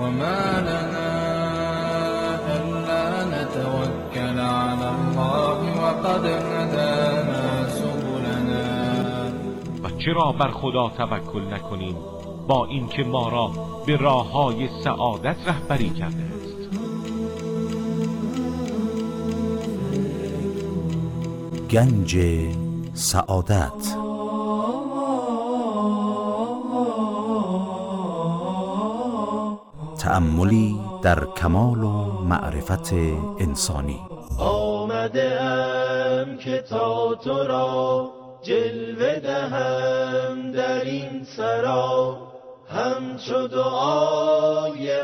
وما لنا ألا نتوكل على الله وقد هدانا سبلنا. و چرا بر خدا توکل نکنیم با اینکه ما را به راه‌های سعادت رهبری کرده است. گنج سعادت. تأملی در کمال و معرفت انسانی. آمده ام که تا تو را جلوه دهم در این سرا، همچو دعای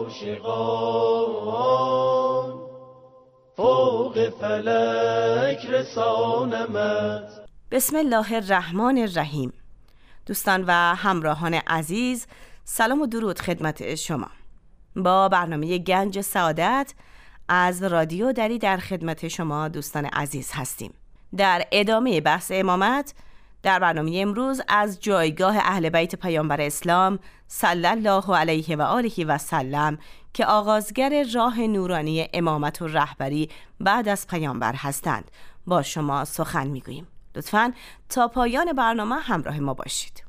عاشقان فوق فلک رسانمت. بسم الله الرحمن الرحیم. دوستان و همراهان عزیز، سلام و درود خدمت شما. با برنامه گنج سعادت از رادیو دری در خدمت شما دوستان عزیز هستیم. در ادامه بحث امامت در برنامه امروز از جایگاه اهل بیت پیامبر اسلام صلی الله علیه و آله و سلم که آغازگر راه نورانی امامت و رهبری بعد از پیامبر هستند با شما سخن میگوییم. لطفاً تا پایان برنامه همراه ما باشید.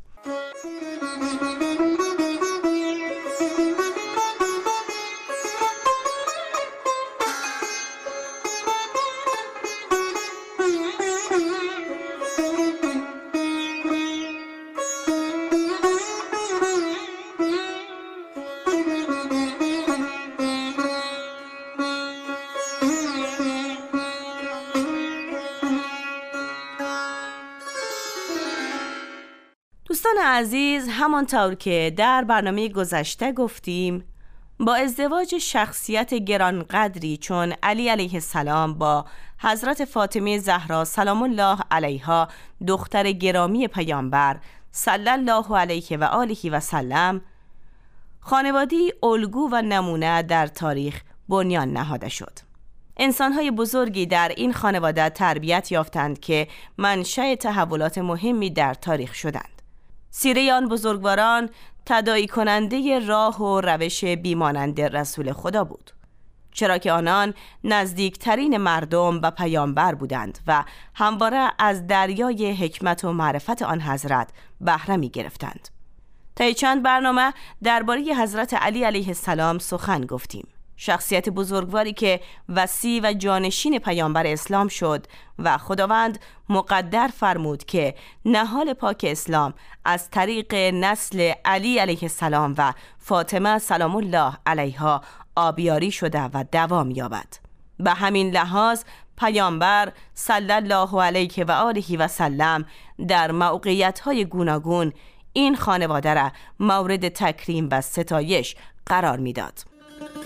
دوستان عزیز، همانطور که در برنامه گذشته گفتیم، با ازدواج شخصیت گرانقدری چون علی علیه السلام با حضرت فاطمه زهرا سلام الله علیها دختر گرامی پیامبر صلی الله علیه و آله و سلم، خانواده‌ای الگو و نمونه در تاریخ بنیان نهاده شد. انسان‌های بزرگی در این خانواده تربیت یافتند که منشأ تحولات مهمی در تاریخ شدند. سیره آن بزرگواران تداعی کننده راه و روش بیمانند رسول خدا بود، چرا که آنان نزدیکترین مردم و پیامبر بودند و همواره از دریای حکمت و معرفت آن حضرت بهره می گرفتند. طی چند برنامه درباره حضرت علی علیه السلام سخن گفتیم، شخصیت بزرگواری که وصی و جانشین پیامبر اسلام شد و خداوند مقدر فرمود که نهال پاک اسلام از طریق نسل علی علیه السلام و فاطمه سلام الله علیها آبیاری شده و دوام یابد. به همین لحاظ پیامبر صلی الله علیه و آله و سلم در موقعیت‌های گوناگون این خانواده را مورد تکریم و ستایش قرار می‌داد.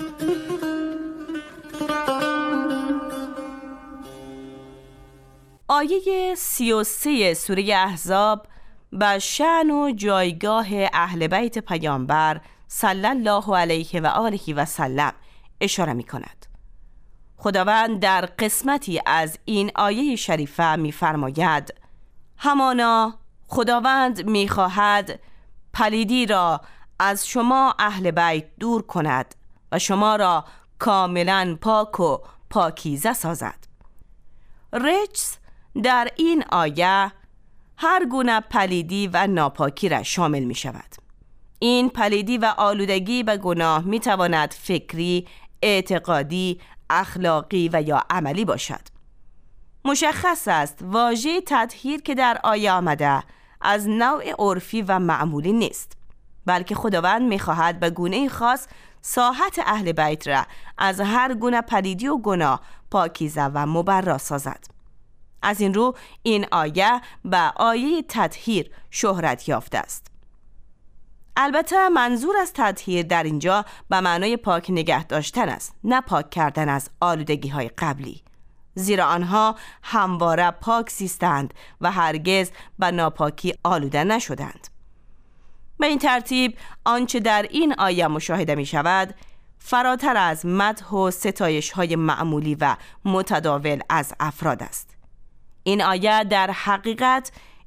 آیه 33 سوره احزاب به شأن و جایگاه اهل بیت پیامبر صلی الله علیه و آله و سلم اشاره می کند. خداوند در قسمتی از این آیه شریفه می فرماید: همانا خداوند می خواهد پلیدی را از شما اهل بیت دور کند و شما را کاملا پاک و پاکیزه سازد. رجس در این آیه هر گونه پلیدی و ناپاکی را شامل می شود. این پلیدی و آلودگی به گناه می تواند فکری، اعتقادی، اخلاقی و یا عملی باشد. مشخص است واژه تطهیر که در آیه آمده از نوع عرفی و معمولی نیست، بلکه خداوند می خواهد به گونه خاص ساحت اهل بیت را از هر گونه پلیدی و گناه پاکیزه و مبرا سازد. از این رو این آیه به آیه تطهیر شهرت یافته است. البته منظور از تطهیر در اینجا به معنای پاک نگه داشتن است، نه پاک کردن از آلودگی های قبلی، زیرا آنها همواره پاک زیستند و هرگز به ناپاکی آلوده نشدند. به این ترتیب آنچه در این آیه مشاهده می شود فراتر از مدح و ستایش های معمولی و متداول از افراد است. این آیه در حقیقت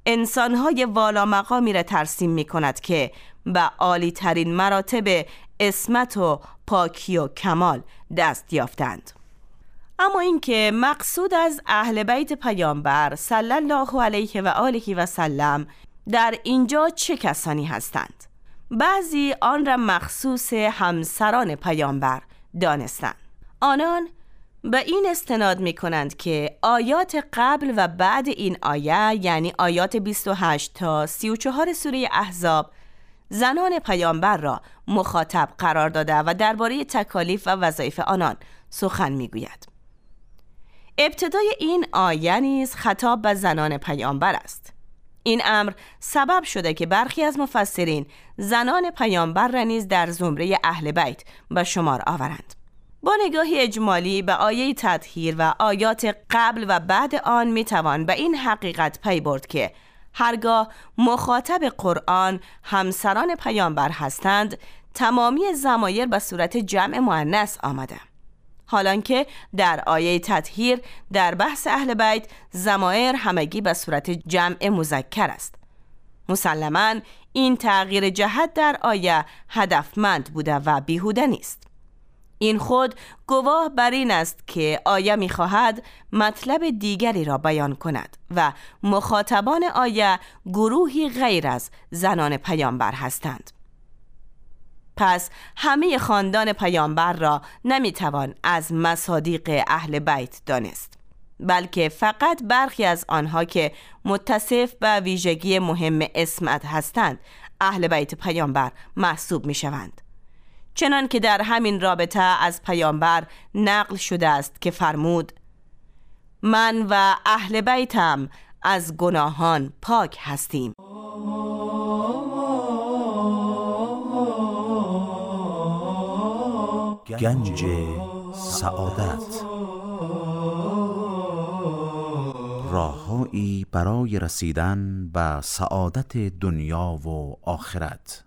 انسانهای والا مقامی را ترسیم می کند که به عالی ترین مراتب عصمت و پاکی و کمال دست یافتند. اما اینکه مقصود از اهل بیت پیامبر صلی الله علیه و آله و سلم در اینجا چه کسانی هستند؟ بعضی آن را مخصوص همسران پیامبر دانستند. آنان به این استناد می کنند که آیات قبل و بعد این آیه، یعنی آیات 28 تا 34 سوره احزاب، زنان پیامبر را مخاطب قرار داده و درباره تکالیف و وظایف آنان سخن می گوید. ابتدای این آیه نیز خطاب به زنان پیامبر است. این امر سبب شده که برخی از مفسرین زنان پیامبر را نیز در زمره اهل بیت به شمار آورند. با نگاهی اجمالی به آیه تطهیر و آیات قبل و بعد آن میتوان به این حقیقت پی برد که هرگاه مخاطب قرآن همسران پیامبر هستند، تمامی ضمایر به صورت جمع مؤنث آمده، حالانکه در آیه تطهیر در بحث اهل بیت ضمایر همگی به صورت جمع مذکر است. مسلماً این تغییر جهت در آیه هدفمند بوده و بیهوده نیست. این خود گواه بر این است که آیه می‌خواهد مطلب دیگری را بیان کند و مخاطبان آیه گروهی غیر از زنان پیامبر هستند. پس همه خاندان پیامبر را نمیتوان از مصادیق اهل بیت دانست، بلکه فقط برخی از آنها که متصف به ویژگی مهم عصمت هستند اهل بیت پیامبر محسوب میشوند. چنان که در همین رابطه از پیامبر نقل شده است که فرمود: من و اهل بیتم از گناهان پاک هستیم. گنج سعادت، راههایی برای رسیدن به سعادت دنیا و آخرت.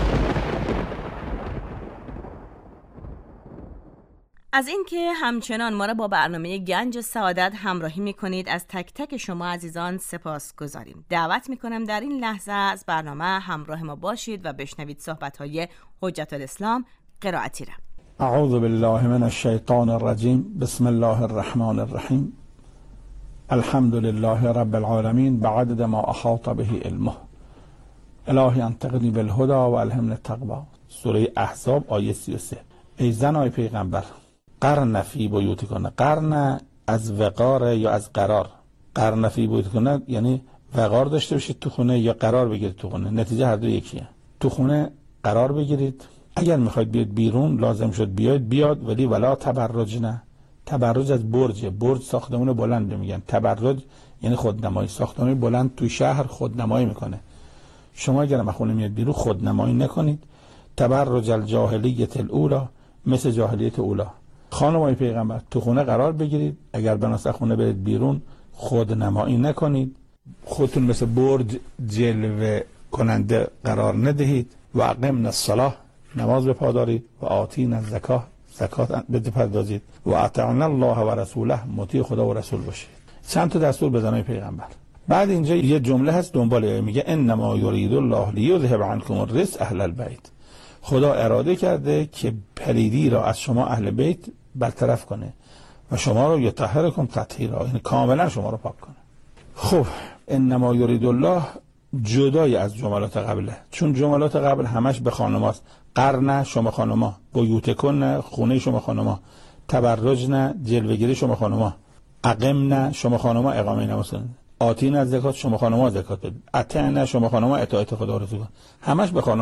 از اینکه همچنان ما را با برنامه گنج سعادت همراهی می‌کنید از تک تک شما عزیزان سپاس گذاریم. دعوت می‌کنم در این لحظه از برنامه همراه ما باشید و بشنوید صحبت‌های حجت الاسلام قرائتی را. اعوذ بالله من الشیطان الرجیم. بسم الله الرحمن الرحیم. الحمد لله رب العالمین بعدد ما احاط به علمه. الهی انطقنی بالهدى و الهمنی التقوی. سوره احزاب آیه 33. ای زنای پیغمبر، قرن فی بیوتکن. قرن از وقار یا از قرار. قرن فی بیوتکن یعنی وقار داشته باشید تو خونه یا قرار بگیرید تو خونه. نتیجه هر دو یکیه. تو خونه قرار بگیرید. اگر میخواید بیاد بیرون لازم شد بیاد، ولی ولا تبرجن. تبرج از برج ساختمان بلند میگن. تبرج یعنی خودنمایی. ساختمان بلند توی شهر خودنمایی میکنه. شما اگر از خونه میاد بیرون خودنمایی نکنید. تبرج الجاهلیت الاولی، مثل جاهلیت اولا. خانمای پیغمبر تو خونه قرار بگیرید. اگر بناس خونه برید بیرون خودنمایی نکنید. خودتون مثل برج جلوه کننده قرار ندهید. و اقمنا الصلاه، نماز بپادارید. و آتینا الزکاه، زکات بپردازید. و اطعنا الله و رسوله، مطیع خدا و رسول باشید. چند تا دستور به زنای پیغمبر. بعد اینجا یه جمله هست دنباله، میگه انما یرید الله لیذهب عنکم الرجس اهل البیت. خدا اراده کرده که پلیدی را از شما اهل بیت برطرف کنه و شما را یطهرکم تطهیرا، یعنی کاملا شما را پاک کنه. خب انما یرید الله جدای از جملات قبله، چون جملات قبل همش به خانماست. قرن شما خانما، بیوتکن خونه شما خانما، تبرجن جلوگیری شما خانما، اقمن شما خانما اقامه نماز کنید، آتین از زکات شما خانما زکات بدید، اطعنا شما خانما اطاعت خدا و رسول. همش به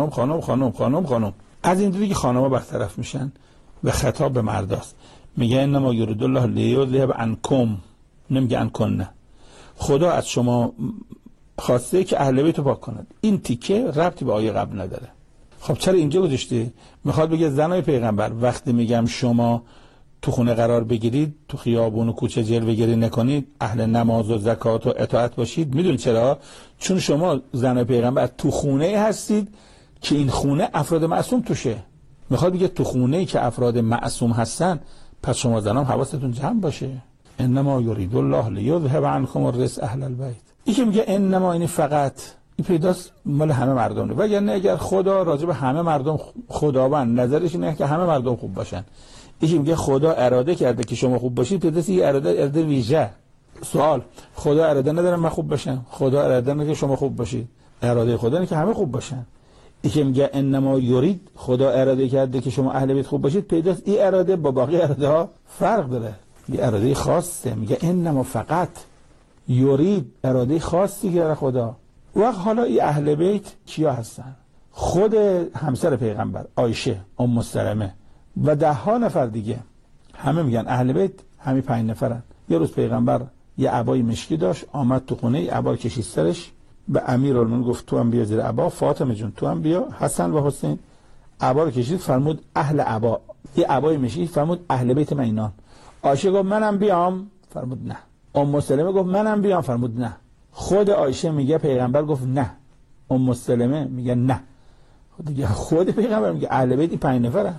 خانم. از این دیگه خانما برطرف میشن و خطاب به مرداست. میگه انما یرید الله لیذهب عنکم، نمیگه عنکن. خدا از شما خواسته که اهل بیت رو پاک کند. این تیکه ربطی به آیه قبل نداره. خب چرا اینجا گذاشته؟ میخواد بگه زنای پیغمبر وقتی میگم شما تو خونه قرار بگیرید، تو خیابون و کوچه جلوه‌گیری نکنید، اهل نماز و زکات و اطاعت باشید. میدونید چرا؟ چون شما زنای پیغمبر تو خونه هستید که این خونه افراد معصوم توشه. میخواد بگه تو خونه‌ای که افراد معصوم هستن، پس شما زنان حواستون جمع باشه. انما یرید الله لیذهب عنکم الرجس اهل البیت. این که میگه انما، این فقط، این پیداست مال همه مردم نه. وگرنه اگر خدا راجع به همه مردم، خداوند نظرش اینه که همه مردم خوب باشن، این که میگه خدا اراده کرده که شما خوب باشید، پیداست این اراده ویژه. سوال: خدا اراده نداره من خوب باشم؟ خدا اراده نداره که شما خوب باشید، اراده خدا اینه که همه خوب باشن. این که میگه انما یرید، خدا اراده کرده که شما اهل بیت خوب باشید، پیداست این اراده با باقی اراده ها فرق داره، یه اراده خاصه. میگه انما فقط یرید، اراده خاصی داره خدا. و حالا این اهل بیت کیا هستن؟ خود همسر پیغمبر عایشه، ام سلمه و 10 نفر دیگه، همه میگن اهل بیت همین 5 نفرن. یه روز پیغمبر یه عبای مشکی داشت، آمد تو خونه، عبا کشید سرش، به امیرالمومنین گفت تو هم بیا زیر عبا، فاطمه جون تو هم بیا، حسن و حسین. عبا رو کشید، فرمود اهل عبا، یه عبای مشکی، فرمود اهل بیت من اینان. عایشه گفت منم بیام، فرمود نه. ام سلمه گفت منم بیام، فرمود نه. خود عایشه میگه پیغمبر گفت نه، ام سلمه میگه نه. دیگه خود پیغمبر میگه اهل بیت 5 نفرن.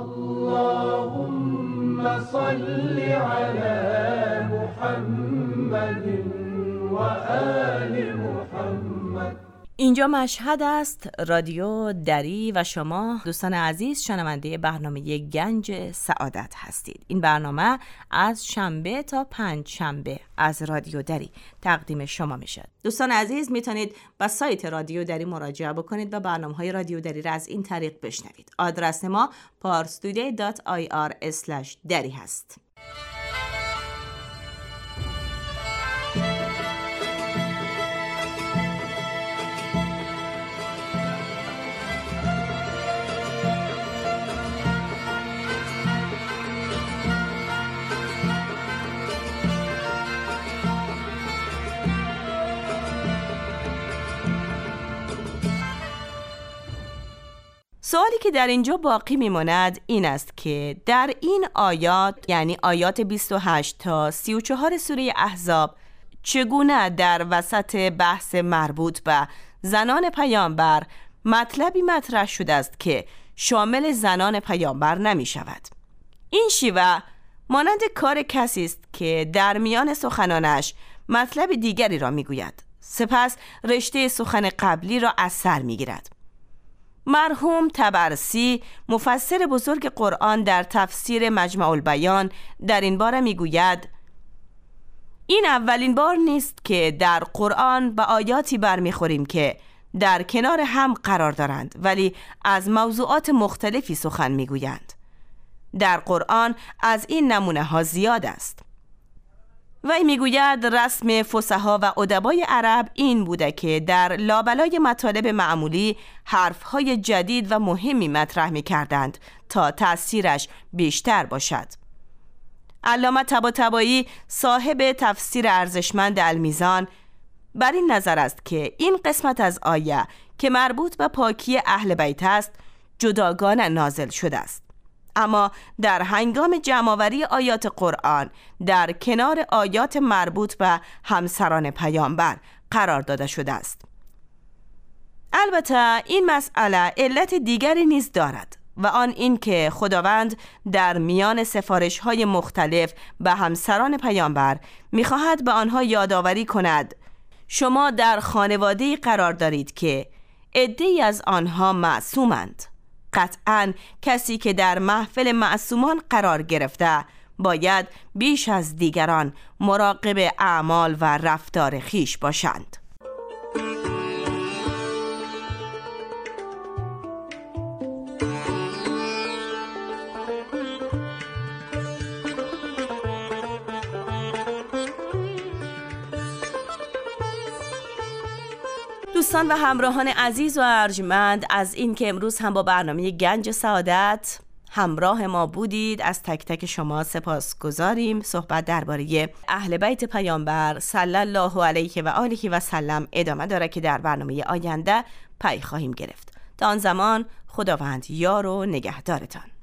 اللهم صل علی محمد و آل محمد. اینجا مشهد است، رادیو دری و شما دوستان عزیز شنونده برنامه گنج سعادت هستید. این برنامه از شنبه تا 5 شنبه از رادیو دری تقدیم شما میشه. دوستان عزیز میتونید به سایت رادیو دری مراجعه بکنید و برنامه‌های رادیو دری را از این طریق بشنوید. آدرس ما parstoday.ir/dari هست. سوالی که در اینجا باقی میماند این است که در این آیات، یعنی آیات 28 تا 34 سوره احزاب، چگونه در وسط بحث مربوط به زنان پیامبر مطلبی مطرح شده است که شامل زنان پیامبر نمی شود. این شیوه مانند کار کسی است که در میان سخنانش مطلب دیگری را می گوید، سپس رشته سخن قبلی را از سر می گیرد. مرحوم طبرسی مفسر بزرگ قرآن در تفسیر مجمع البیان در این باره میگوید این اولین بار نیست که در قرآن به آیاتی برمیخوریم که در کنار هم قرار دارند ولی از موضوعات مختلفی سخن میگویند. در قرآن از این نمونه ها زیاد است. وی میگوید رسم فصحا و ادبای عرب این بوده که در لابلای مطالب معمولی حرفهای جدید و مهمی مطرح می‌کردند تا تأثیرش بیشتر باشد. علامه طباطبایی صاحب تفسیر ارزشمند المیزان بر این نظر است که این قسمت از آیه که مربوط به پاکی اهل بیت است جداگانه نازل شده است، اما در هنگام جمع‌آوری آیات قرآن در کنار آیات مربوط به همسران پیامبر قرار داده شده است. البته این مسئله علت دیگری نیز دارد و آن این که خداوند در میان سفارش‌های مختلف به همسران پیامبر می‌خواهد به آنها یادآوری کند شما در خانواده‌ای قرار دارید که عده‌ای از آنها معصومند. قطعاً کسی که در محفل معصومان قرار گرفته باید بیش از دیگران مراقب اعمال و رفتار خویش باشند. دوستان و همراهان عزیز و ارجمند، از این که امروز هم با برنامه گنج سعادت همراه ما بودید از تک تک شما سپاسگزاریم. صحبت درباره اهل بیت پیامبر صلی الله علیه و آله و سلم ادامه داره که در برنامه آینده پی خواهیم گرفت. تا آن زمان خداوند یار و نگهدارتان.